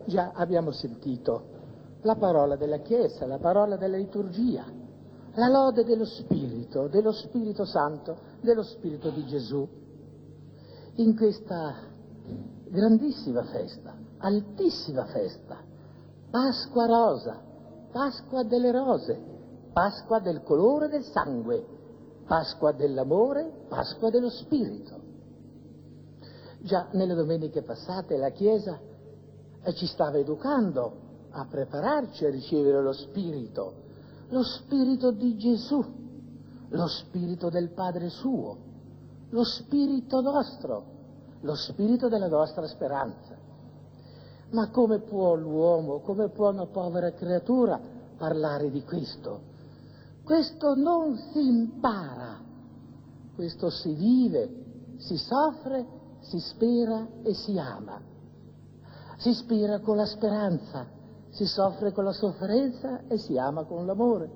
Già abbiamo sentito la parola della Chiesa, la parola della liturgia, la lode dello Spirito Santo, dello Spirito di Gesù. In questa grandissima festa, altissima festa, Pasqua rosa, Pasqua delle rose, Pasqua del colore del sangue, Pasqua dell'amore, Pasqua dello Spirito. Già nelle domeniche passate la Chiesa ci stava educando a prepararci a ricevere lo Spirito di Gesù, lo Spirito del Padre suo, lo Spirito nostro, lo Spirito della nostra speranza. Ma come può l'uomo, come può una povera creatura parlare di questo? Questo non si impara, questo si vive, si soffre, si spera e si ama. Si spera con la speranza, si soffre con la sofferenza e si ama con l'amore.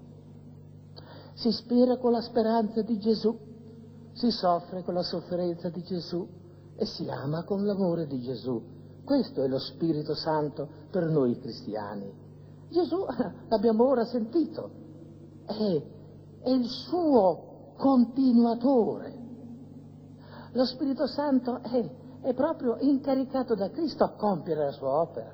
Si spera con la speranza di Gesù, si soffre con la sofferenza di Gesù e si ama con l'amore di Gesù. Questo è lo Spirito Santo per noi cristiani. Gesù, l'abbiamo ora sentito, è il suo continuatore. Lo Spirito Santo è proprio incaricato da Cristo a compiere la sua opera.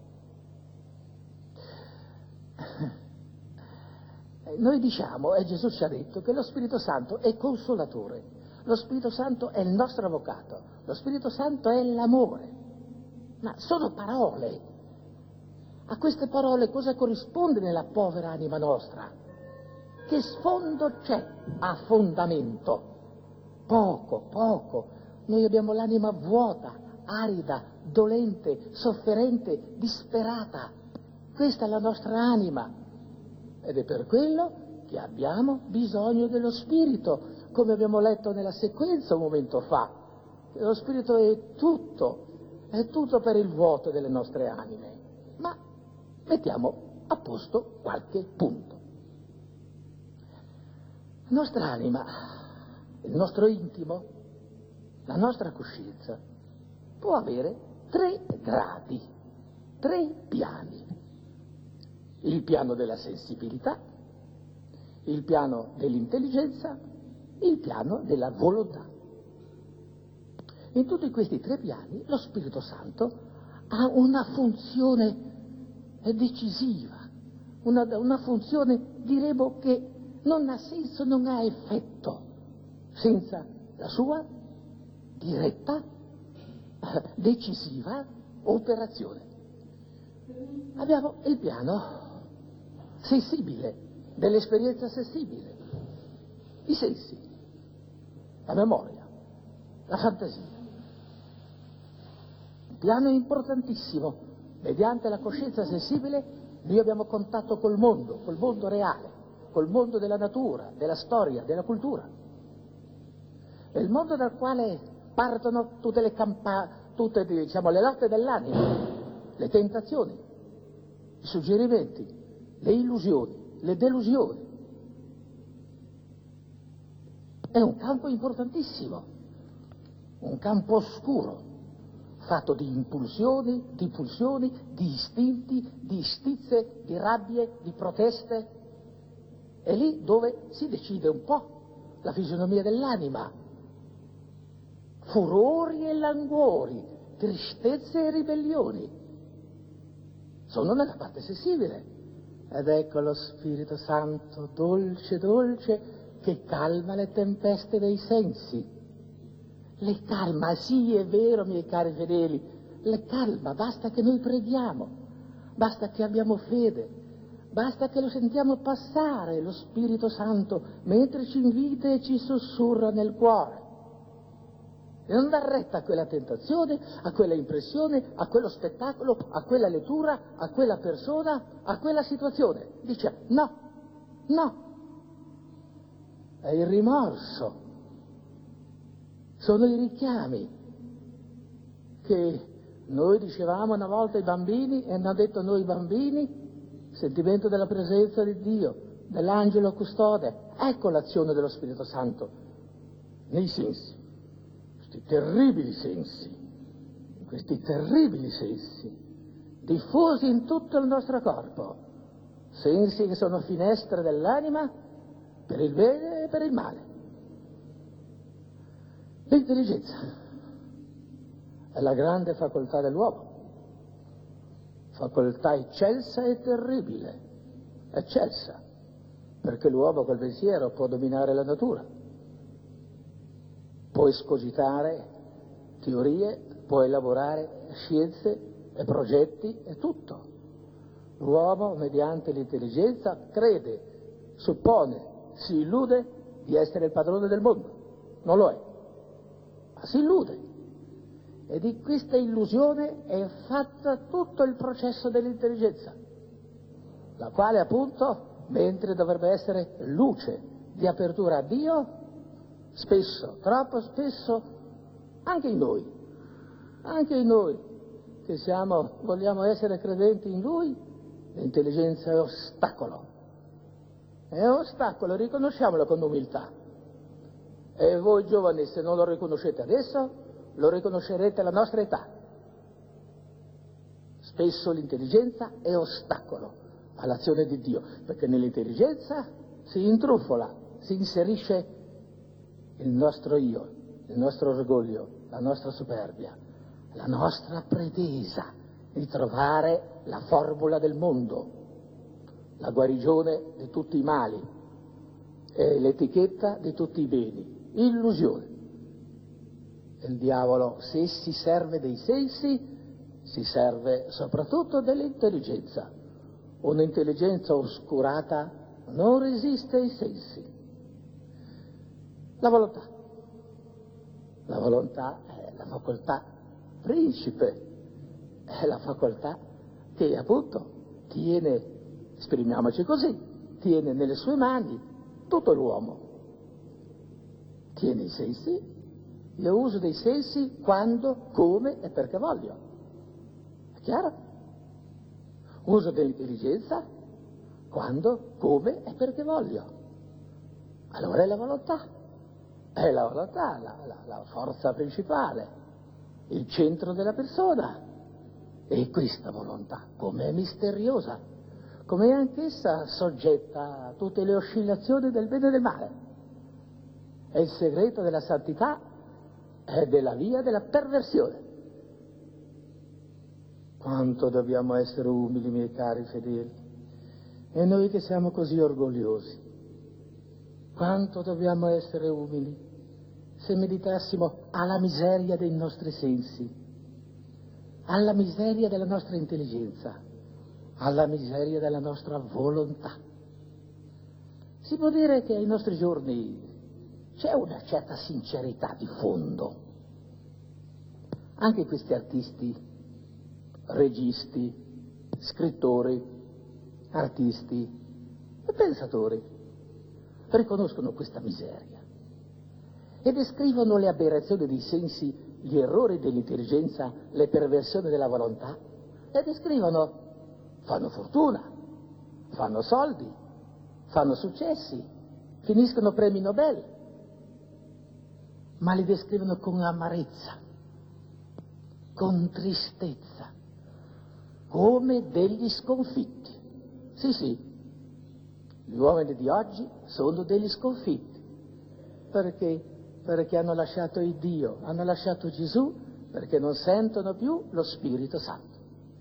Noi diciamo, e Gesù ci ha detto, che lo Spirito Santo è consolatore, lo Spirito Santo è il nostro avvocato, lo Spirito Santo è l'amore. Ma sono parole. A queste parole cosa corrisponde nella povera anima nostra? Che sfondo c'è a fondamento? Poco. Noi abbiamo l'anima vuota, arida, dolente, sofferente, disperata. Questa è la nostra anima. Ed è per quello che abbiamo bisogno dello Spirito, come abbiamo letto nella sequenza un momento fa. Lo Spirito è tutto per il vuoto delle nostre anime. Ma mettiamo a posto qualche punto. La nostra anima, il nostro intimo, la nostra coscienza può avere 3 gradi, 3 piani. Il piano della sensibilità, il piano dell'intelligenza, il piano della volontà. In tutti questi 3 piani lo Spirito Santo ha una funzione decisiva, una funzione, diremo, che non ha senso, non ha effetto senza la sua diretta, decisiva operazione. Abbiamo il piano sensibile, dell'esperienza sensibile, i sensi, la memoria, la fantasia. Un piano importantissimo. Mediante la coscienza sensibile noi abbiamo contatto col mondo reale, col mondo della natura, della storia, della cultura. È il mondo dal quale partono tutte le le lotte dell'anima, le tentazioni, i suggerimenti, le illusioni, le delusioni. È un campo importantissimo, un campo oscuro, fatto di impulsioni, di pulsioni, di istinti, di stizze, di rabbie, di proteste. È lì dove si decide un po' la fisionomia dell'anima. Furori e languori, tristezze e ribellioni sono nella parte sensibile. Ed ecco lo Spirito Santo, dolce, che calma le tempeste dei sensi. Le calma, sì, è vero, miei cari fedeli, le calma, basta che noi preghiamo, basta che abbiamo fede, basta che lo sentiamo passare, lo Spirito Santo, mentre ci invita e ci sussurra nel cuore. E non dà retta a quella tentazione, a quella impressione, a quello spettacolo, a quella lettura, a quella persona, a quella situazione. Dice no. È il rimorso. Sono i richiami che noi dicevamo una volta ai bambini e hanno detto noi bambini, sentimento della presenza di Dio, dell'angelo custode. Ecco l'azione dello Spirito Santo nei sensi. Questi terribili sensi, diffusi in tutto il nostro corpo, sensi che sono finestre dell'anima per il bene e per il male. L'intelligenza è la grande facoltà dell'uomo, facoltà eccelsa e terribile, eccelsa, perché l'uomo col pensiero può dominare la natura, può escogitare teorie, può elaborare scienze e progetti e tutto. L'uomo, mediante l'intelligenza, crede, suppone, si illude di essere il padrone del mondo. Non lo è, ma si illude. E di questa illusione è fatta tutto il processo dell'intelligenza, la quale appunto, mentre dovrebbe essere luce di apertura a Dio, spesso, troppo spesso, anche in noi che vogliamo essere credenti in Lui, l'intelligenza è ostacolo. È ostacolo, riconosciamolo con umiltà. E voi giovani, se non lo riconoscete adesso, lo riconoscerete alla nostra età. Spesso l'intelligenza è ostacolo all'azione di Dio, perché nell'intelligenza si intrufola, si inserisce il nostro io, il nostro orgoglio, la nostra superbia, la nostra pretesa di trovare la formula del mondo, la guarigione di tutti i mali e l'etichetta di tutti i beni, illusione. Il diavolo, se si serve dei sensi, si serve soprattutto dell'intelligenza. Un'intelligenza oscurata non resiste ai sensi. La volontà è la facoltà principe, è la facoltà che appunto tiene, esprimiamoci così, tiene nelle sue mani tutto l'uomo. Tiene i sensi. Io uso dei sensi quando, come e perché voglio. È chiaro? Uso dell'intelligenza quando, come e perché voglio. Allora è la volontà, la forza principale, il centro della persona. E questa volontà, com'è misteriosa, com'è anch'essa soggetta a tutte le oscillazioni del bene e del male. È il segreto della santità e della via della perversione. Quanto dobbiamo essere umili, miei cari fedeli, e noi che siamo così orgogliosi. Quanto dobbiamo essere umili se meditassimo alla miseria dei nostri sensi, alla miseria della nostra intelligenza, alla miseria della nostra volontà. Si può dire che ai nostri giorni c'è una certa sincerità di fondo. Anche questi artisti, registi, scrittori, artisti e pensatori riconoscono questa miseria e descrivono le aberrazioni dei sensi, gli errori dell'intelligenza, le perversioni della volontà, le descrivono, fanno fortuna, fanno soldi, fanno successi, finiscono premi Nobel, ma li descrivono con amarezza, con tristezza, come degli sconfitti. Sì, gli uomini di oggi sono degli sconfitti. Perché? Perché hanno lasciato il Dio, hanno lasciato Gesù, perché non sentono più lo Spirito Santo.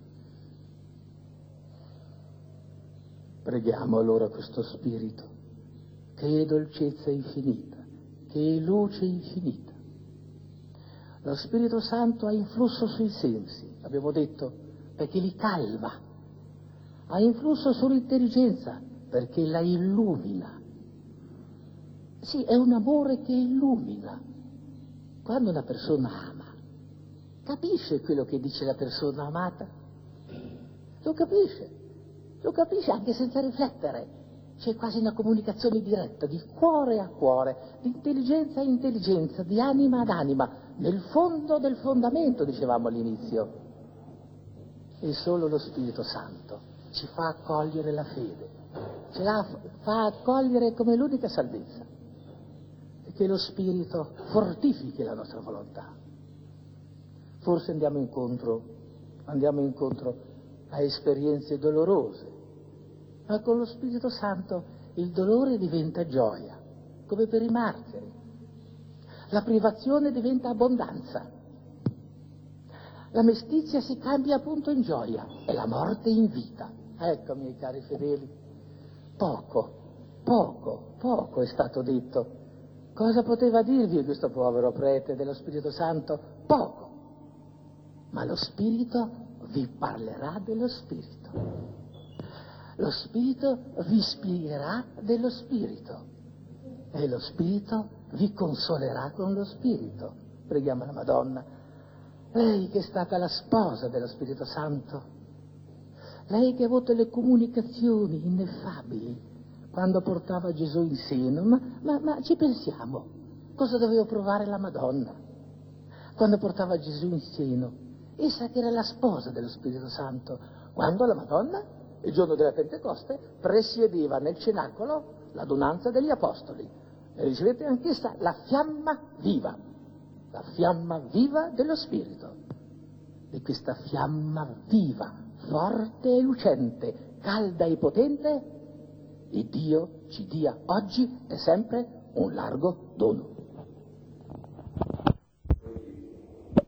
Preghiamo allora questo Spirito, che è dolcezza infinita, che è luce infinita. Lo Spirito Santo ha influsso sui sensi, abbiamo detto, perché li calma. Ha influsso sull'intelligenza, perché la illumina. Sì, è un amore che illumina. Quando una persona ama, capisce quello che dice la persona amata? Lo capisce anche senza riflettere. C'è quasi una comunicazione diretta, di cuore a cuore, di intelligenza a intelligenza, di anima ad anima, nel fondo del fondamento, dicevamo all'inizio. E solo lo Spirito Santo ci fa accogliere la fede, ce la fa accogliere come l'unica salvezza, e che lo Spirito fortifichi la nostra volontà. Forse andiamo incontro a esperienze dolorose, ma con lo Spirito Santo il dolore diventa gioia, come per i martiri. La privazione diventa abbondanza. La mestizia si cambia appunto in gioia e la morte in vita. Ecco, miei cari fedeli, poco è stato detto. Cosa poteva dirvi questo povero prete dello Spirito Santo? Poco. Ma lo Spirito vi parlerà dello Spirito. Lo Spirito vi spiegherà dello Spirito. E lo Spirito vi consolerà con lo Spirito. Preghiamo la Madonna. Lei che è stata la sposa dello Spirito Santo, lei che ha avuto le comunicazioni ineffabili quando portava Gesù in seno, ma ci pensiamo, cosa doveva provare la Madonna quando portava Gesù in seno? Essa che era la sposa dello Spirito Santo, quando la Madonna, il giorno della Pentecoste, presiedeva nel cenacolo l'adunanza degli Apostoli e ricevette anch'essa la fiamma viva dello Spirito. E questa fiamma viva, forte e lucente, calda e potente, e Dio ci dia oggi e sempre un largo dono.